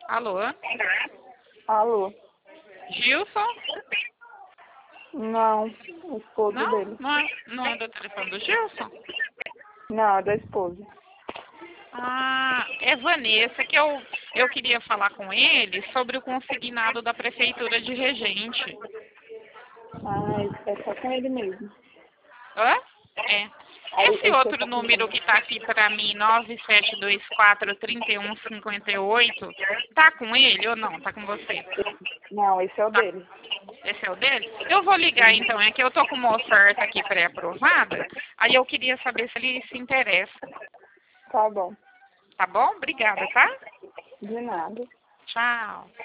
Alô? Alô? Gilson? Não, o esposo Não? dele. Não é do telefone do Gilson? Não, é da esposa. Ah, é Vanessa, que eu queria falar com ele sobre o consignado da Prefeitura de Regente. Ah, é só com ele mesmo. Hã? É. Aí, Esse esse é outro só com número ele. que tá aqui pra mim, 9724-3158, tá com ele ou não? Tá com você? Não, esse é o Tá. dele. Esse é o dele? Eu vou ligar então, é que eu tô com uma oferta aqui pré-aprovada, aí eu queria saber se ele se interessa. Tá bom. Tá bom? Obrigada, tá? De nada. Tchau.